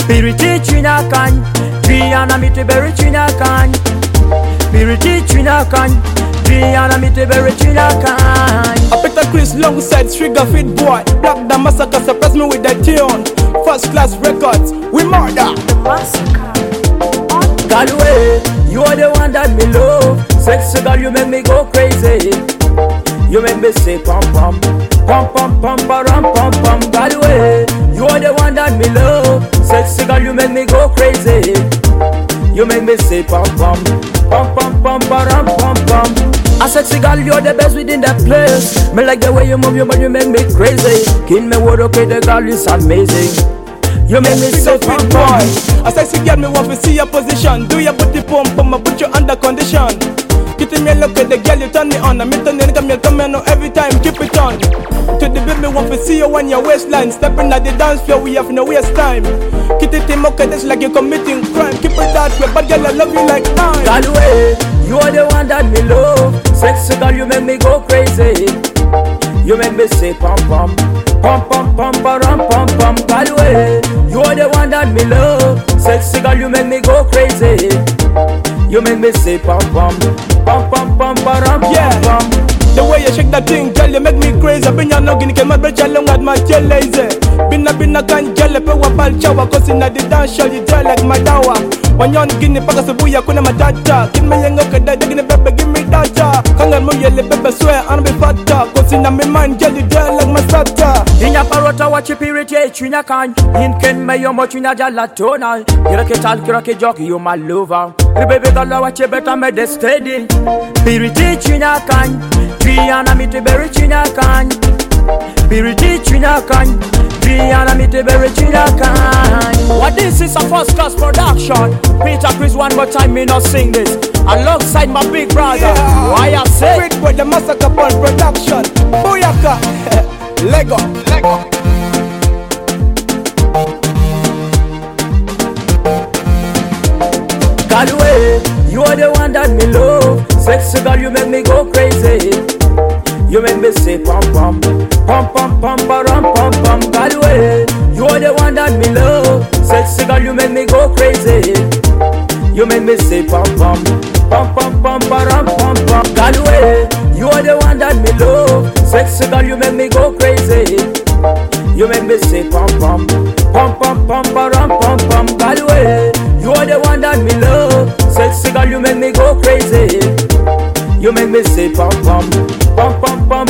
Biriti Chinakan, Triana Mitiberi Chinakan, Biriti Chinakan, Triana Mitiberi Chinakan. I better Chris alongside Trigger Fit Boy. Black the Massacre surprise me with that tune. First class records, we murder. Galway, you are the one that me love. Sexy girl, you make me go crazy. You make me say pom pom, pom pom pom pom pom pom. Galway, you are the one that me love. Sexy girl, you make me go crazy. You make me say pom pom, pom pom pom pom pom pom. A sexy girl, you're the best within that place. Me like the way you move your body, you make me crazy. Kin me word, okay, the girl is amazing. You make me so fit boy. A sexy girl, me want to see your position. Do your booty pump, I put you under condition. Kitty me look at the girl, you turn me on. I'm turning, come here, no every time, keep it on. To the baby, want to see you on your waistline. Stepping at the dance floor, we have no waste time. Kitty team, okay, that's like you're committing crime. Keep it that way, but girl, I love you like time. Galway, you are the one that me love. Sexy girl, you make me go crazy. You make me say pom pom, pom pom pom pom pom pom. Galway, you are the one that me love. Sexy girl, you make me go crazy. You make me say pom pom, pom pom pom pom pom. The way you shake that thing, girl, you make me crazy. Been ya no gini ke mad brecha long at my tail lazy. Been a can girl, pe wa pal chawa. Cause inna the dance show, you dry like madawa. When you on gini paka subuya kuna matata. Give me yengo kada, gini bebe, give me data. Kangan mo yele bebe, swear I'm be fatta. Cause inna me mind, girl, you dry like masata. Inya parota wachi pirite china kan. Inken me yo mo china jalatona. Kirake tal kirake jockey, you my lover. Baby girl, watch you better me de steady. Pirite china kan. Triana Mitiberi Chinakan, Biriti Chinakan, Triana Mitiberi Chinakan. What this is a first class production. Peter Chris, one more time me not sing this alongside my big brother. Why I say Great with the Massacre Ball production. Booyaka, Lego. Galway, you are the one that me love. Sexy girl, you make me go crazy. You make me say pom pom, pom pom pom pom pom pom. Galway, you are the one that me love. Sexy girl, you make me go crazy. You make me say pom pom, pom pom pom pom pom pom. Galway, you are the one that me love. Sexy girl, you make me go crazy. You make me say pom pom, pom pom pom pom pom pom. Galway, you are the one that me love. Sexy girl, you make me go crazy. You make me say pom pom, pom pom pom